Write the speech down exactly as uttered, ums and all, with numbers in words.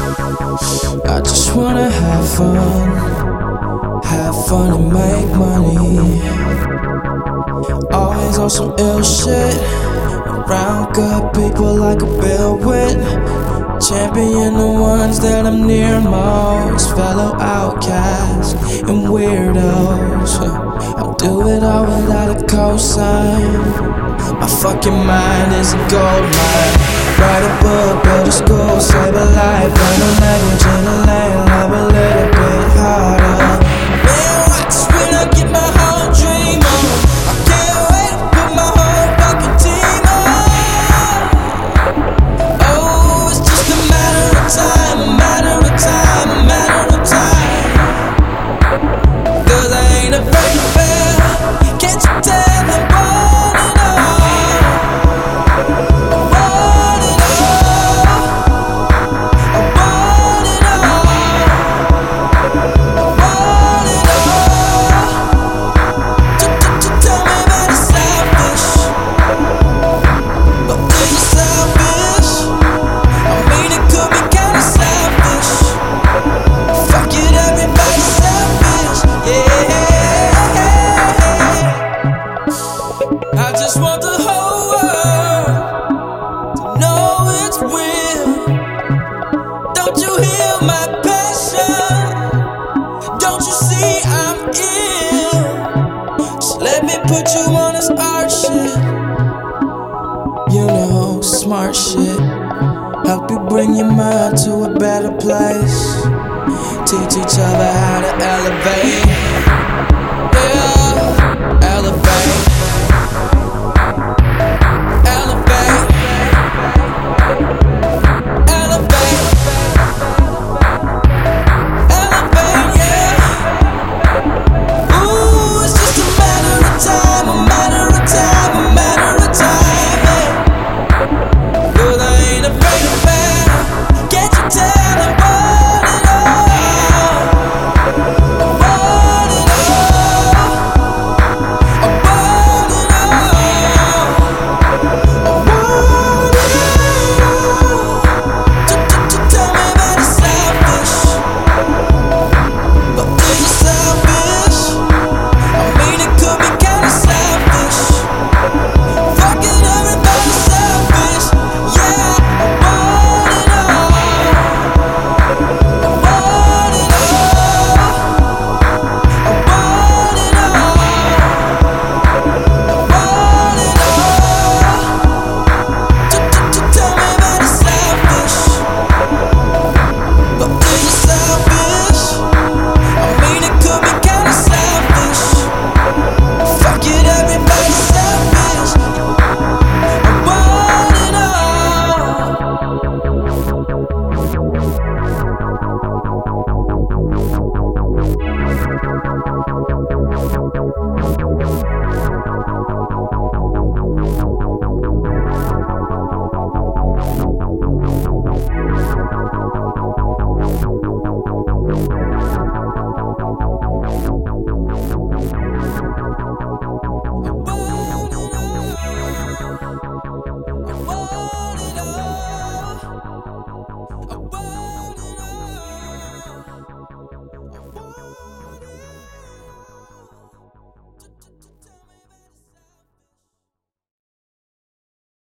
I just wanna have fun, have fun and make money. Always on some ill shit, around good people like a Bill Witt. Champion the ones that I'm near most, fellow outcasts and weirdos. I'll do it all without a cosign. My fucking mind is a gold mine. Write a book, build a school, save a life. Learn a language in a lane, love a little bit harder. Man, watch when I get my whole dream on. I can't wait to put my whole fucking team on. Oh, it's just a matter of time, a matter of time, a matter of time. Cause I ain't afraid to fail. Can't you tell? I just want the whole world to know it's real. Don't you hear my passion? Don't you see I'm ill? Just let me put you on this art shit. You know, smart shit. Help you bring your mind to a better place. Teach each other how to elevate.